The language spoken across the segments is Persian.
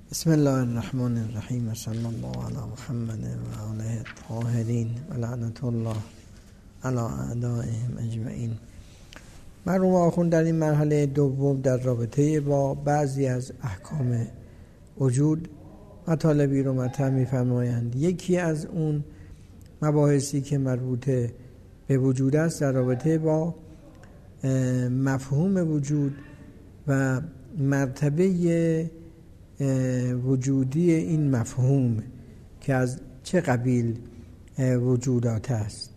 بسم الله الرحمن الرحیم. صلی الله علی محمد و آله الطاهرین و لعنت الله علی اعدائهم اجمعین. مرحوم آخوند در این مرحله دوم در رابطه با بعضی از احکام وجود مطالبی رو مطرح می‌فرمایند. یکی از اون مباحثی که مربوطه به وجود است در رابطه با مفهوم وجود و مرتبه وجودی این مفهوم که از چه قبیل وجودات است.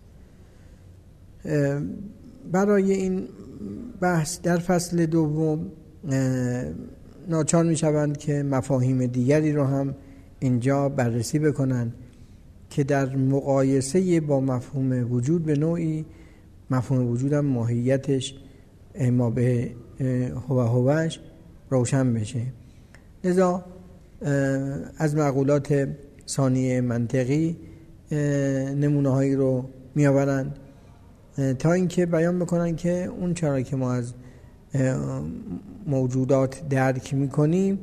برای این بحث در فصل دوم ناچار می شوند که مفاهیم دیگری رو هم اینجا بررسی بکنند که در مقایسه با مفهوم وجود به نوعی مفهوم وجود هم ماهیتش ما به هوش روشن بشه. لذا از معقولات ثانیه منطقی نمونه هایی رو می آورند تا اینکه بیان بکنن که اون چرا که ما از موجودات درک می کنیم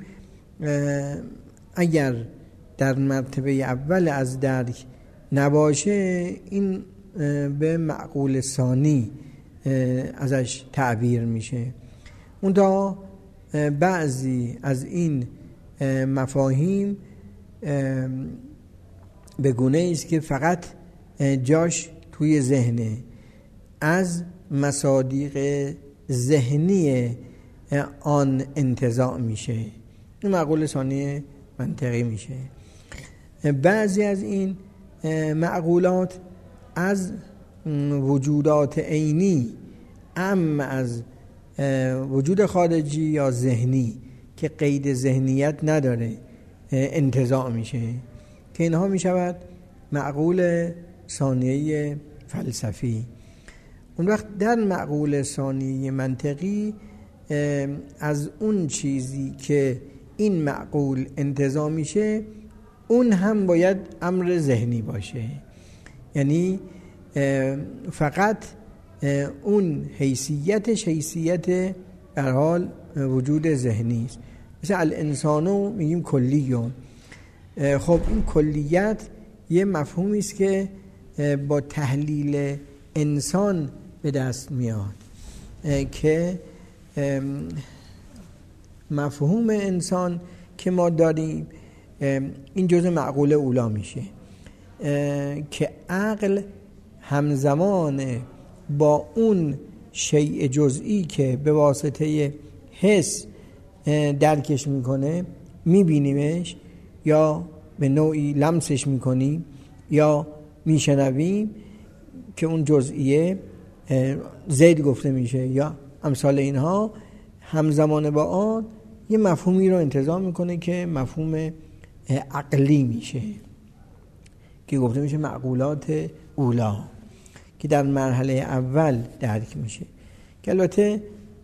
اگر در مرتبه اول از درک نباشه این به معقول ثانی ازش تعبیر میشه. اونتا بعضی از این مفاهیم به گونه است که فقط جاش توی ذهنه، از مصادیق ذهنی آن انتزاع میشه، این معقول ثانی منطقی میشه. بعضی از این معقولات از وجودات عینی اما از وجود خارجی یا ذهنی که قید ذهنیت نداره انتزاع میشه که اینها میشود معقول ثانیه فلسفی. اون وقت در معقول ثانیه منطقی از اون چیزی که این معقول انتزاع میشه اون هم باید امر ذهنی باشه، یعنی فقط اون حیثیتش حیثیت در حال وجود ذهنی است. مثل الانسانو میگیم کلیون. خب این کلیت یه مفهومی است که با تحلیل انسان به دست میاد که مفهوم انسان که ما داریم این جزء معقول اولا میشه که عقل همزمان با اون شیء جزئی که به واسطه حس درکش میکنه میبینیمش یا به نوعی لمسش میکنیم یا میشنویم که اون جزئیه زید گفته میشه یا امثال اینها، همزمان با آن یه مفهومی رو انتزاع میکنه که مفهوم عقلی میشه که گفته میشه معقولات اولا که در مرحله اول درک میشه که البته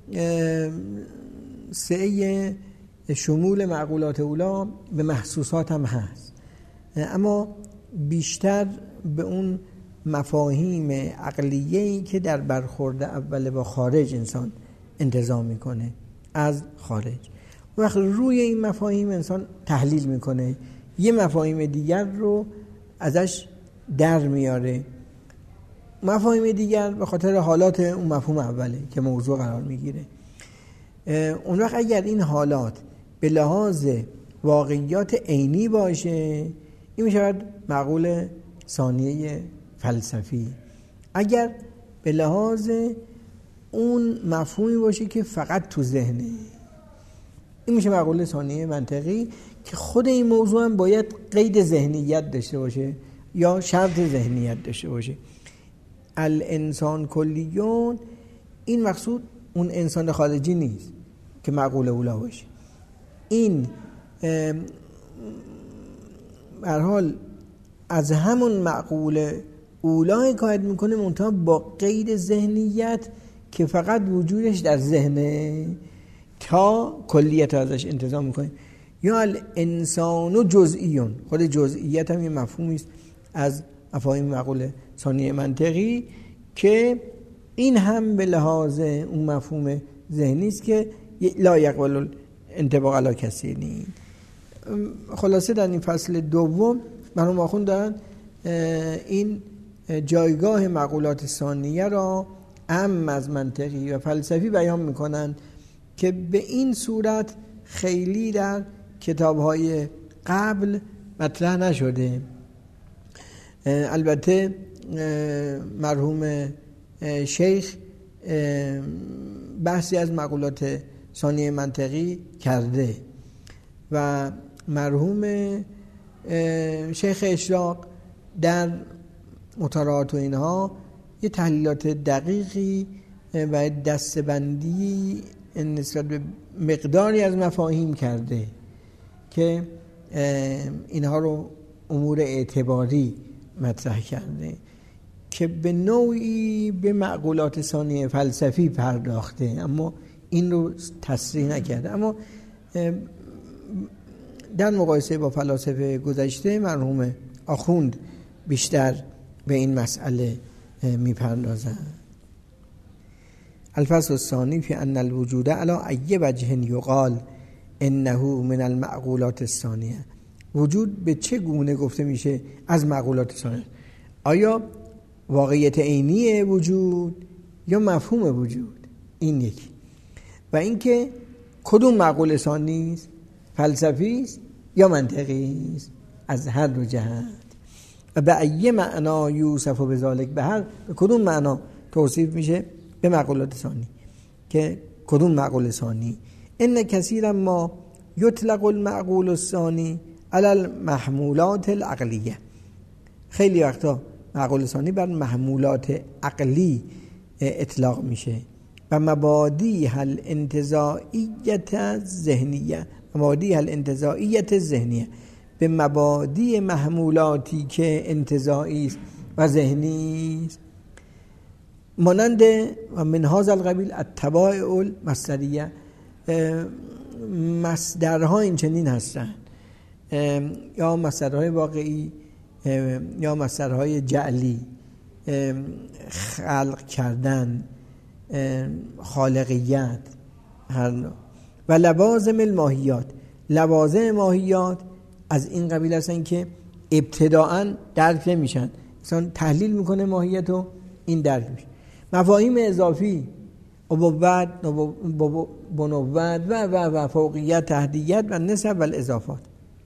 سعی شمول معقولات اولا به محسوسات هم هست، اما بیشتر به اون مفاهیم عقلیه‌ای که در برخورد اول با خارج انسان انتزاع میکنه از خارج. وقت روی این مفاهیم انسان تحلیل میکنه، یه مفاهیم دیگر رو ازش در میاره، مفاهیم دیگر به خاطر حالات اون مفهوم اوله که موضوع قرار میگیره. اون وقت اگر این حالات به لحاظ واقعیات عینی باشه این میشود معقول ثانیه فلسفی. اگر به لحاظ اون مفهومی باشه که فقط تو ذهنه این میشه معقول ثانیه منطقی که خود این موضوع هم باید قید ذهنیت داشته باشه یا شرط ذهنیت داشته باشه. الانسان کلیون این مقصود اون انسان خارجی نیست که معقول اولا باشه، این به هر حال از همون معقول اولا حکایت میکنه منتها با قید ذهنیت که فقط وجودش در ذهنه تا کلیت ازش انتزاع میکنه. یا الانسان جزئیون، خود جزئیت هم یه مفهومی است از مفاهیم معقول ثانیه منطقی که این هم به لحاظ اون مفهوم ذهنی است که لا یقبل انطباق علی کثیر. خلاصه در این فصل دوم مرحوم آخوند دارن این جایگاه معقولات ثانیه را اعم از منطقی و فلسفی بیان میکنن که به این صورت خیلی در کتاب‌های قبل مطرح نشده. البته مرحوم شیخ بحثی از معقولات ثانیه منطقی کرده و مرحوم شیخ اشراق در مطالعات و اینها یه تحلیلات دقیقی و دستبندی نسبت به مقداری از مفاهیم کرده که اینها رو امور اعتباری مطرح کرده که به نوعی به معقولات ثانیه فلسفی پرداخته، اما این رو تصریح نکرده. اما در مقایسه با فلاسفه گذشته مرحوم آخوند بیشتر به این مسئله میپردازند. الفصل الثانی فی ان الوجود علی ای وجه یقال انه من المعقولات الثانیه. وجود به چه گونه گفته میشه از معقولات ثانیه؟ آیا واقعیت عینی وجود یا مفهوم وجود؟ این یکی. و اینکه کدوم معقول ثانی است؟ فلسفی است یا منطقی است؟ از هر دو جهت. و به ای معنا یوصف و بذالک، به کدوم معنا توصیف میشه به معقولات ثانی؟ که کدوم معقول ثانی؟ ان کثیرا ما یطلق المعقول الثانی علی المحمولات العقلیه. خیلی وقتا معقول ثانی بر محمولات عقلی اطلاق میشه و مبادیها الانتزاعیت الذهنیه، مبادیها الانتزاعیت الذهنیه، به مبادی محمولاتی که انتزاعی است و ذهنی است، مانند و من هذا القبیل التبائع المصدریه. مصدرها این چنین هستند، یا مصدرهای واقعی یا مصدرهای جعلی، خلق کردن، خالقیت، هر نوع. و لوازم الماهیات، لوازم ماهیات از این قبیل هستن که ابتداعاً درک نمیشن، مثلا تحلیل میکنه ماهیت و این درک میشه. مفاهیم اضافی، ابوت، بنوت و فوقیت، تحدیت و نسب و الاضافات.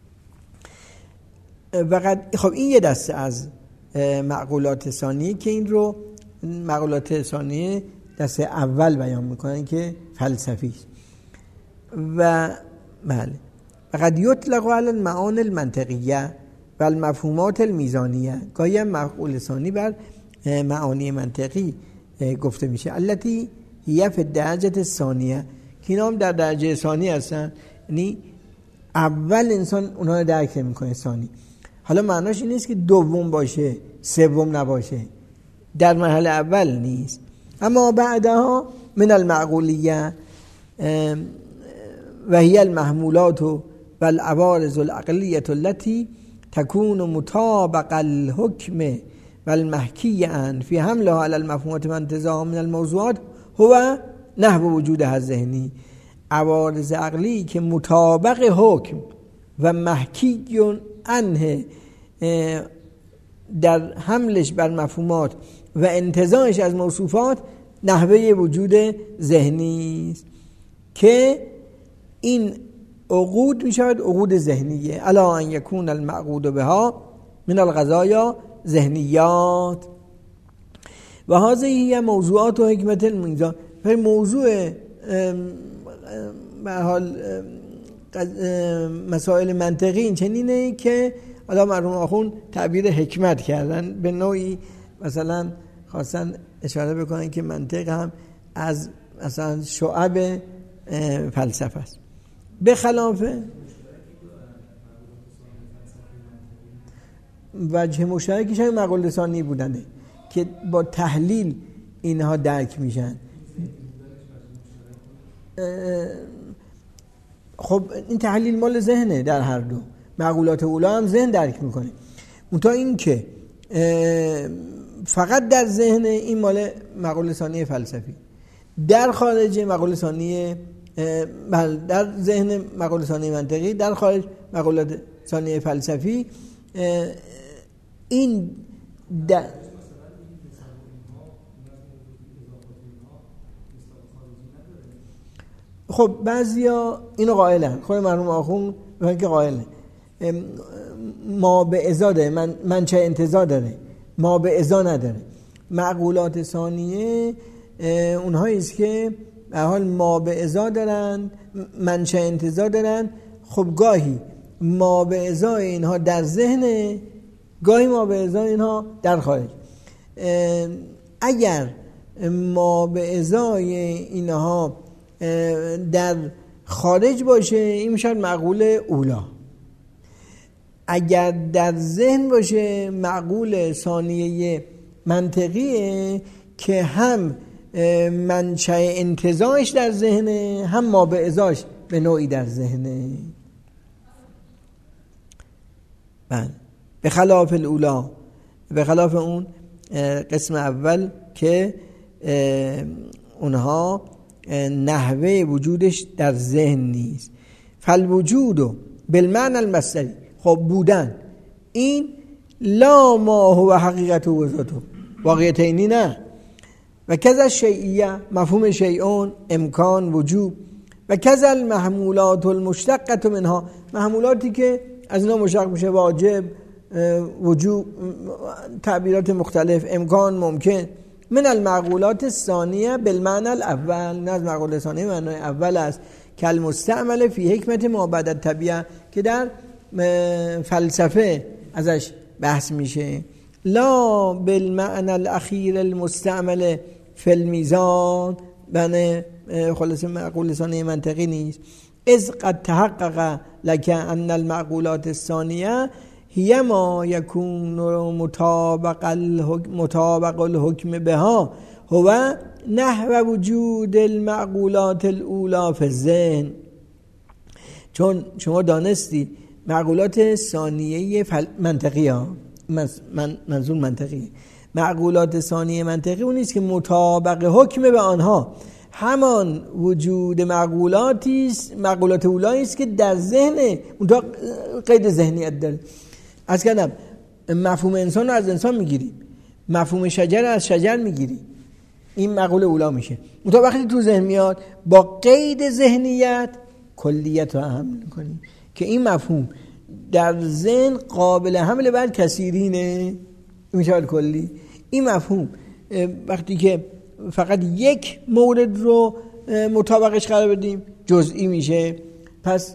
خب این یه دسته از معقولات ثانیه که این رو معقولات ثانیه دسته اول بیان میکنن که فلسفی است. و بله، فقد یطلق علی المعانی المنطقیه و المفهومات المیزانیه. گاهی هم معقول ثانی بر معانی منطقی گفته میشه. التي هي فی الدرجه الثانیه، که اینا هم در درجه ثانی هستن، یعنی اول انسان اونها رو درک نمیکنه ثانی. حالا معناش این نیست که دوم باشه سوم نباشه، در مرحله اول نیست. اما بعدها من المعقولیه و هی المحمولات و العوارض العقلیه التي تكون مطابق الحکم و المحکی ان فی حملها علی المفهومات و انتزاعها من الموضوعات هو نحو وجودها الذهنی. عوارض عقلی که مطابق حکم و محکی عنه در حملش بر مفهومات و انتزاعش از موصوفات نحوه وجود ذهنی است، که این عقود می شود عقود ذهنیه. الا ان یکون المعقود بها من القضایا ذهنیات و هذه هي موضوعات و حکمت المیزان. موضوع به حال مسائل منطقی این چنینه که حالا مرحوم آخوند تعبیر حکمت کردن، به نوعی مثلا خواستن اشاره بکنن که منطق هم از مثلا شعب فلسفه است. به خلاف وجه مشترکش هم معقول ثانی بودنه که با تحلیل اینها درک میشن. خب این تحلیل مال ذهنه، در هر دو معقولات اولا هم ذهن درک میکنه. منتها این که فقط در ذهن، این مال معقول ثانی فلسفی. در خارج معقول ثانی، در ذهن معقول ثانی منطقی، در خارج مقولات ثانیه فلسفی این خب بعضیا اینو قائلن، خود مرحوم آخوند میگن که قائلن ما به ازا داره، من چه انتزاع داره، ما به ازا نداره. معقولات ثانیه اونهایی است که به حال ما به ازا دارن، منشأ انتزاع دارن. خب گاهی ما به ازای اینها در ذهن، گاهی ما به ازای اینها در خارج. اگر ما به ازای اینها در خارج باشه این میشه معقول اولا. اگر در ذهن باشه معقول ثانیه منطقیه که هم منشأ انتزاعش در ذهنه، هم ما به ازاش به نوعی در ذهنه. بله، به خلاف الاولا، به خلاف اون قسم اول که اونها نحوه وجودش در ذهن نیست. فالوجود بالمعنى المصدری، خب بودن این لا ما هو حقیقت و ذاته، واقعیت اینی نه. و کذا شیعیه، مفهوم شیعون امکان وجود، و کذا المحمولات المشتقه منها، محمولاتی که از اینا مشتق میشه، واجب، وجود، تعبیرات مختلف، امکان، ممکن. من المعقولات الثانیه بالمعنى الاول، نه از معقولات ثانیه معنای اول است که المستعمل فی حکمت ما بعد الطبیعه، که در فلسفه ازش بحث میشه. لا بالمعنى الاخیر المستعمل فی المیزان، بنه خلاصه معقول ثانیه منطقی نیست. اذ قد تحقق لك ان المعقولات الثانیه هي ما يكون مطابق الحكم بها هو نحو وجود المعقولات الاولى في الذهن. چون شما دانستی معقولات ثانیه منطقی ها، منظور منطقی، معقولات ثانیه منطقی اون نیست که مطابق حکم به آنها همان وجود معقولاتی است، معقولات اولایی است که در ذهن اون تا قید ذهنیت داره. از کردم مفهوم انسان رو از انسان میگیریم، مفهوم شجر از شجر میگیریم، این معقول اولا میشه. اون تا وقتی تو ذهن میاد با قید ذهنیت کلیت رو حمل کنیم که این مفهوم در ذهن قابل حمل بر کثیرینه، میشه کلی. این مفهوم وقتی که فقط یک مورد رو مطابقش قرار بدیم جزئی میشه. پس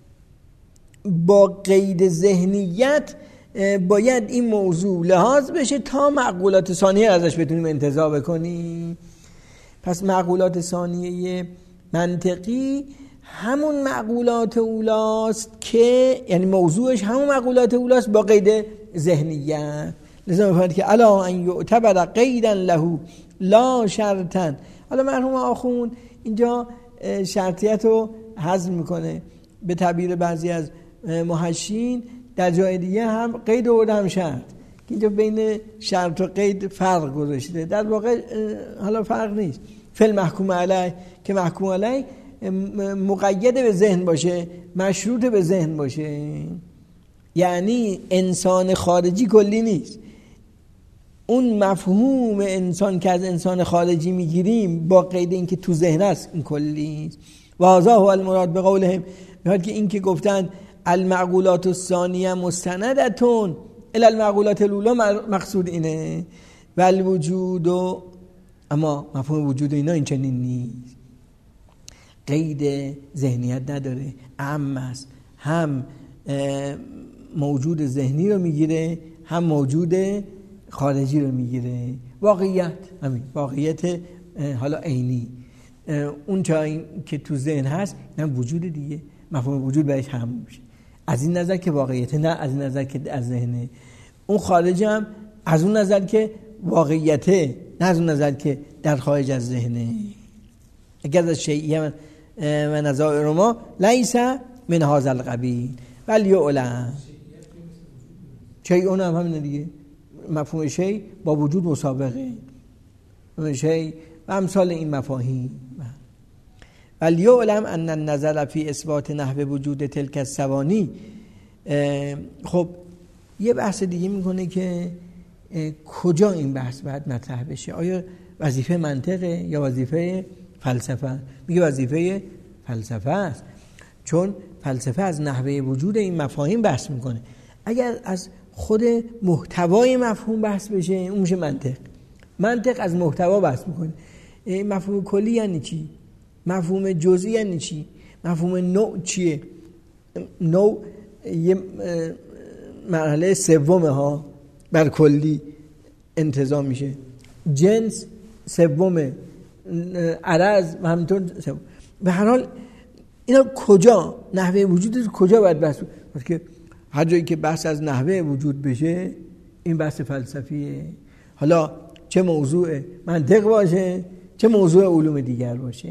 با قید ذهنیت باید این موضوع لحاظ بشه تا معقولات ثانیه ازش بتونیم انتزاع بکنیم. پس معقولات ثانیه منطقی همون معقولات اولاست که یعنی موضوعش همون معقولات اولاست با قید ذهنیت. لذا می‌فهمید که الا ان یعتبر قیدا له لا شرطا. حالا مرحوم آخوند اینجا شرطیت رو حذف میکنه، به تعبیر بعضی از محشین در جای دیگه هم قید و هم شرط، که اینجا بین شرط و قید فرق گذاشته. در واقع حالا فرق نیست. فعل محکوم علیه که محکوم علیه مقید به ذهن باشه، مشروط به ذهن باشه، یعنی انسان خارجی کلی نیست. اون مفهوم انسان که از انسان خارجی میگیریم با قید این که تو ذهن است این کلی نیست. و هذا هو المراد بقولهم، میاد که این که گفتن المعقولات الثانیه مستندتون الی المعقولات الاولی مقصود اینه. و الوجود، اما مفهوم وجود اینا این چنین نیست، قید ذهنیت نداره، عام است، هم موجود ذهنی رو میگیره هم موجود خارجی رو میگیره. واقعیت همین واقعیت حالا عینی، اون چایی که تو ذهن هست هم وجود دیگه، مفهوم وجود بهش هم میشه. از این نظر که واقعیت، نه از این نظر که از ذهنه. اون خارج هم از اون نظر که واقعیته، نه از اون نظر که در خارج از ذهنه. اگر از شیعیه و نظائر ما لیس من هذا القبیل ولی علم شیعون هم همینه دیگه. مفهوم شیع با وجود مسابقه شیع و امثال این مفاهیم. ولی علم ان النظر فی اثبات نحو وجود تلک الثوانی خب یه بحث دیگه میکنه که کجا این بحث باید مطرح بشه، آیا وظیفه منطقه یا وظیفه فلسفه؟ میگه وظیفه فلسفه است، چون فلسفه از نحوه وجود این مفاهیم بحث میکنه. اگر از خود محتوای مفهوم بحث بشه اون میشه منطق از محتوا بحث میکنه. مفهوم کلی یعنی چی؟ مفهوم جزئی یعنی چی؟ مفهوم نوع چیه؟ نوع یه مرحله سومه ها بر کلی انتظام میشه، جنس سومه، عرض و همینطور سوم. به هر حال اینا کجا نحوه وجود کجا باید بحث بشه؟ که هر جایی که بحث از نحوه وجود بشه این بحث فلسفیه، حالا چه موضوع منطق باشه چه موضوع علوم دیگر باشه.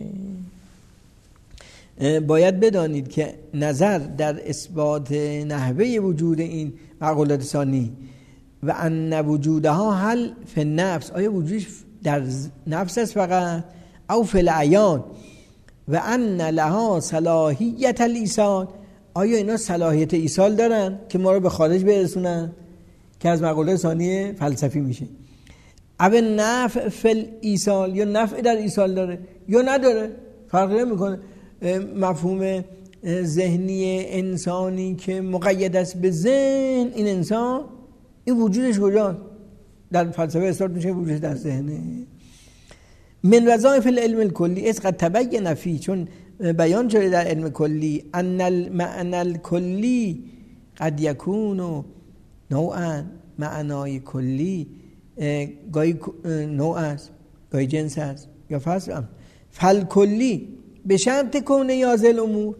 باید بدانید که نظر در اثبات نحوه وجود این معقولات ثانی و ان وجودها هل فی النفس، آیا وجودش در نفس است فقط او فی العیان، و ان لها صلاحیت الایصال، آیا اینا صلاحیت ایصال دارن که ما رو به خارج برسونن که از معقولات ثانی فلسفی میشه. او نفع فی الایصال، یا نفع در ایصال داره یا نداره، فرق نمیکنه. مفهوم ذهنی انسانی که مقید است به ذهن، این انسان این وجودش کجاست؟ در فلسفه اثبات میشه وجودش در ذهنه. من وظایف العلم الکلی از قد تبین فی، چون بیان شده در علم کلی، ان المعنى الکلی قد یکون نوعا، معنای کلی گاهی نوع است گاهی جنس است یا فصل هم. فالکلی به شرط کونه یازل امور،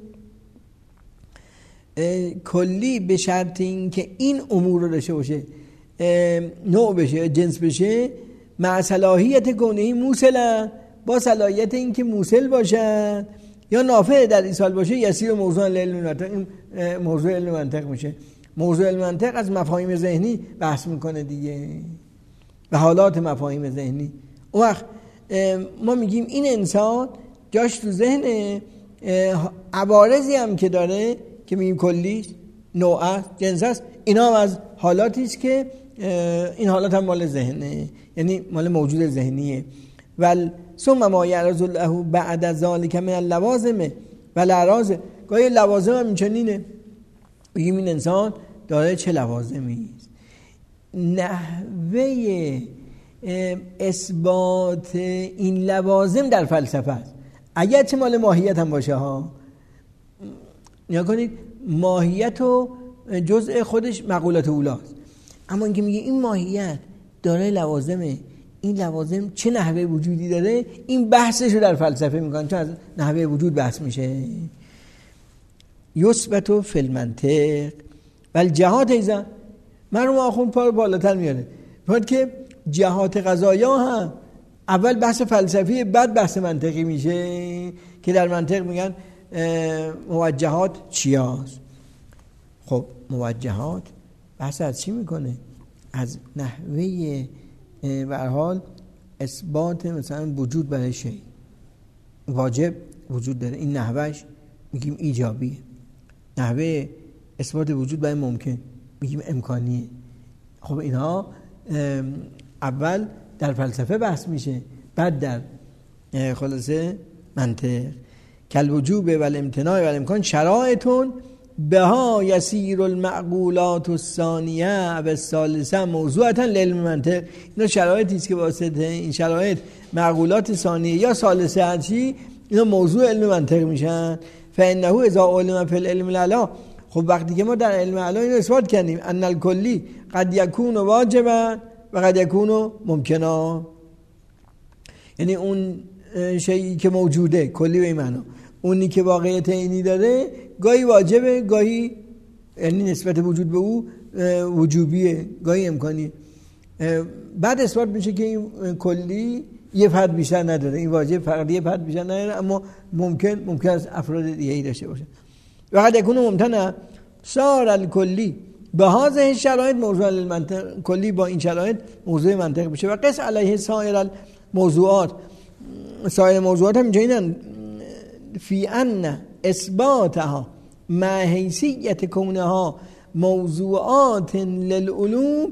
کلی به شرط این که این امور رو داشته باشه، نوع بشه جنس بشه، مع صلاحیت کونه موصلا، با صلاحیت این که موصل باشن یا نافع در ایصال باشه، یسیر موضوع علم منطق. این موضوع علم منطق میشه. موضوع علم منطق از مفاهیم ذهنی بحث میکنه دیگه و حالات مفاهیم ذهنی. اون وقت ما میگیم این انسان جاش تو ذهن، عوارضی هم که داره که میگیم کلیش، نوع است، جنس است، اینا هم از حالاتی است که این حالات هم مال ذهنه، یعنی مال موجود ذهنیه. ول ثم ما یعرض له بعد ذلك من اللوازم و الاعراض، گاهی لوازم هم چنینه، بگیم این انسان داره چه لوازمی است. نحوه اثبات این لوازم در فلسفه است، اگر چه مال ماهیت هم باشه ها. نیا کنید ماهیت و جزء خودش معقولات اولاست، اما اینکه میگه این ماهیت داره لوازمه، این لوازم چه نحوه وجودی داره، این بحثش رو در فلسفه میکنن، چون از نحوه وجود بحث میشه. یثبت فی المنطق والجهات ایضا، مرحوم آخوند پا رو بالاتر میاره، میگه که جهات قضایا هم اول بحث فلسفی بعد بحث منطقی میشه، که در منطق میگن موجهات چی هست. خب موجهات بحث از چی میکنه؟ از نحوه به هر حال اثبات مثلا وجود برای شی، واجب وجود داره، این نحوهش میگیم ایجابیه. نحوه اثبات وجود برای ممکن میگیم امکانیه. خب اینها اول در فلسفه بحث میشه، بعد در خلاصه منطق. کل وجوب و الامتناع و الامکان شرایطون بها یسیر المعقولات الثانیه و الثالثه موضوعتا لعلم منطق. اینا شرایطی است که واسطه این شرایط معقولات ثانیه یا ثالثه هرچی اینا موضوع علم منطق میشن. فانه اذا علم فی العلم الاعلی، خب وقتی که ما در علم اعلی اینو اثبات کردیم ان الکلی قد یکون واجبا و قد یکون ممکنا، یعنی اون شیئی که موجوده کلی به این معنا، اونی که واقعیت عینی داره گاهی واجبه، گاهی یعنی نسبت وجود به او وجوبیه، گاهی امکانیه. بعد اثبات میشه که این کلی یه فرد بیشتر نداره، این واجب فقط یه فرد بیشتر نداره، اما ممکن است افراد دیگه‌ای داشته باشه. وقت یکون ممتنع صار الکلی به هذه شرایط موضوع المنطق، کلی با این شرایط موضوع منطق میشه. و قس علیه سایر الموضوعات، سایر موضوعات هم اینجایینن فی ان اثباتها مع حیثیت کونها موضوعات للعلوم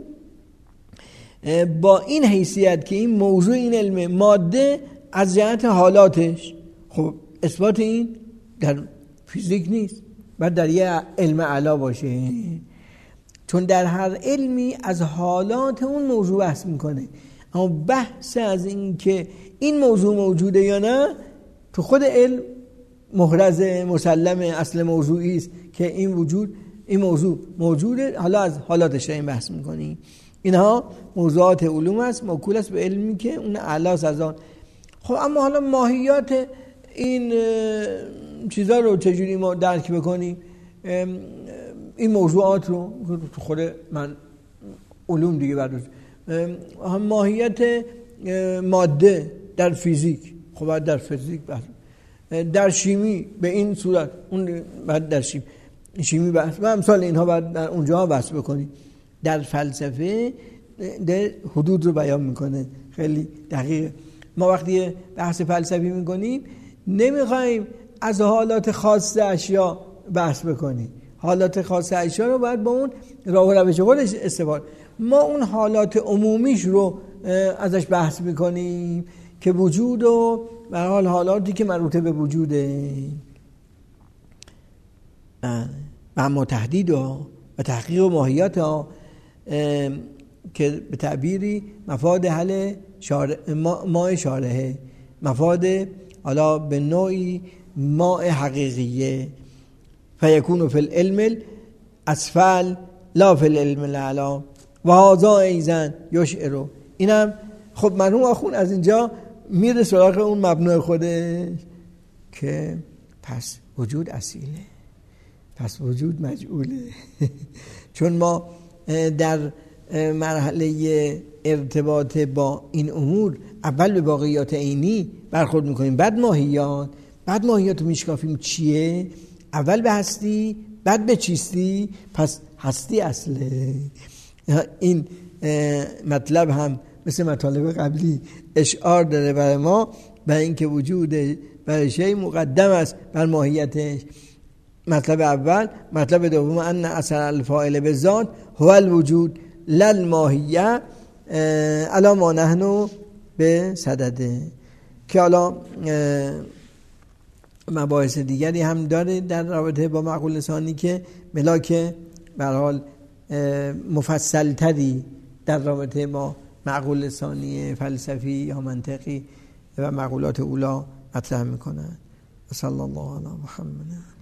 با این حیثیت که این موضوع، این علم ماده از جهت حالاتش، خب اثبات این در فیزیک نیست، باید در یه علم اعلی باشه، چون در هر علمی از حالات اون موضوع بحث میکنه. اما بحث از این که این موضوع موجوده یا نه تو خود علم محرز مسلم اصل موضوعی است که این موضوع موجوده، حالا از حالاتش این بحث میکنیم. اینها موضوعات علوم است، موکول است به علمی که اون اعلاس از آن. خب اما حالا ماهیات این چیزا رو چجوری ما درک بکنیم؟ این موضوعات رو تو خود من علوم دیگه برداشت، ماهیت ماده در فیزیک، خب در فیزیک بحث، در شیمی به این صورت، اون بعد در شیمی بحث و امثال اینها بعد در اونجا بحث بکنیم. در فلسفه در حدود رو بیان میکنه، خیلی دقیقه. ما وقتی بحث فلسفی میکنیم نمیخوایم از حالات خاص اشیا بحث بکنیم، حالات خاص اشیا رو باید با اون راه و روش خودش استفاده. ما اون حالات عمومیش رو ازش بحث میکنیم که وجود و به حال حالاتی که مربوط به وجوده و اما تحدید و تحقیق و ماهیت ها که به تعبیری مفاد حل ماء شارحه، مفاد حالا به نوعی ماء حقیقیه، فیکون فی العلم اسفل لا فی العلم الاعلی و هذا ایزن یشعر. اینم خب مرحوم آخوند از اینجا میره سراغ اون مبنای خودش که پس وجود اصیله، پس وجود مجعوله. چون ما در مرحله ارتباط با این امور اول به واقعیات عینی برخورد میکنیم، بعد ماهیات رو میشکافیم چیه، اول به هستی بعد به چیستی، پس هستی اصله. این مطلب هم مثل مطالب قبلی اشعار داره برای ما به اینکه وجود برای شی مقدم است بر ماهیتش. مطلب اول. مطلب دوم ان اثر الفاعل بالذات هو الوجود لل ماهیه الا ما نحن به صدده، که حالا مباحث دیگری هم داره در رابطه با معقول لسانی که ملاک به هر حال مفصل تری در رابطه با معقول لسانی فلسفی یا منطقی و معقولات اولا مطرح میکنن. صلی الله علی محمد.